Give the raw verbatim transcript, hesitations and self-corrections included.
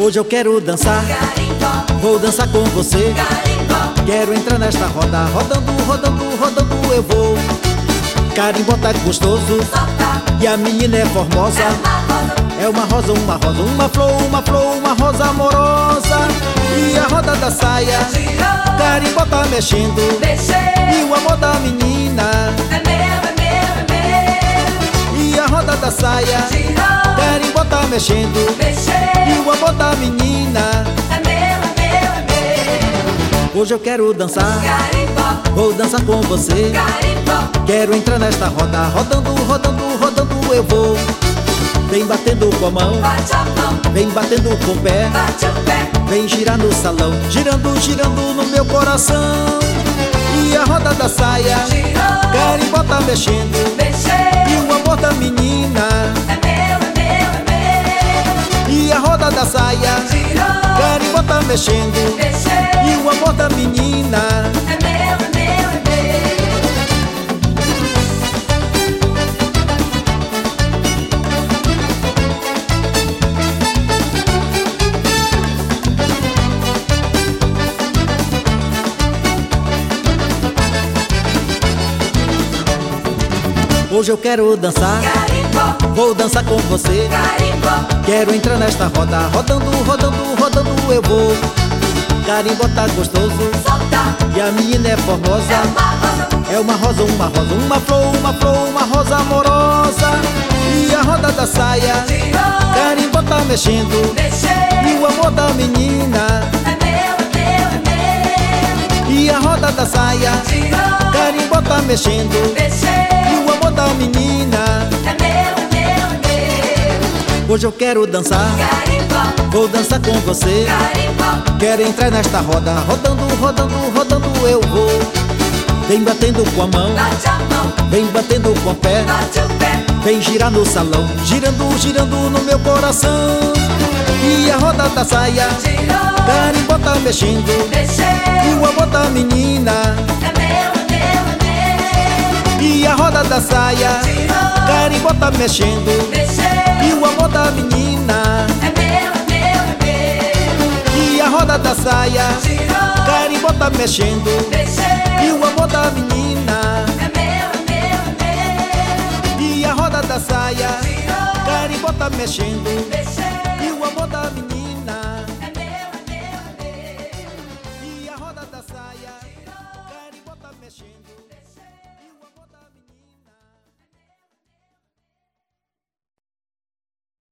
Hoje eu quero dançar, Carimbó, vou dançar com você. carimbó, Quero entrar nesta roda, rodando, rodando, rodando eu vou. Carimbó tá gostoso solta, e a menina é formosa. é uma rosa, É uma rosa, uma rosa, uma flor, uma flor, uma rosa amorosa. E a roda da saia, girou, carimbó tá mexendo. mexeu, E o amor da menina, é meu, é meu, é meu. e a roda da saia, Girou, carimbó tá mexendo. E mexeu, o amor da menina, é meu, é meu, é meu. hoje eu quero dançar, Carimbó, vou dançar com você. carimbó, Quero entrar nesta roda, rodando, rodando, rodando eu vou. Vem batendo com a mão, bate a mão, vem batendo com o pé. bate o pé, Vem girar no salão, girando, girando no meu coração. E a roda da saia, girou, carimbó tá mexendo. E mexeu, o amor da menina, é meu, é meu, é meu. e a roda da saia, Girou, carimbó tá mexendo. E mexeu, o amor da menina, é meu, é meu, é meu. hoje eu quero dançar, Carimbó, vou dançar com você. carimbó, Quero entrar nesta roda, rodando, rodando, rodando eu vou. Carimbó tá gostoso solta, e a menina é é formosa. uma rosa, É uma rosa, uma rosa, uma flor, uma flor, uma rosa amorosa. E a roda da saia, girou, carimbó tá mexendo. E mexeu, o amor da menina, é meu, é meu, é meu. e a roda da saia, Girou, carimbó tá mexendo. E mexeu, o amor da menina, é meu, é meu, é meu. hoje eu quero dançar, Carimbó, vou dançar com você. carimbó, Quero entrar nesta roda, rodando, rodando, rodando eu vou. Vem batendo com a mão, bate a mão, vem batendo com o pé. bate o pé, Vem girar no salão, girando, girando no meu coração. E a roda da saia, girou, carimbó tá mexendo. E mexeu, o amor da menina, é meu, é meu, é meu. e a roda da saia, Girou, carimbó tá mexendo. E mexeu, o amor da menina, é meu, é meu, é meu. e a roda da saia, Girou, carimbó tá mexendo. E mexeu, o amor da menina, é meu, é meu, é meu. e a roda da saia, Girou, carimbó tá mexendo. mexeu,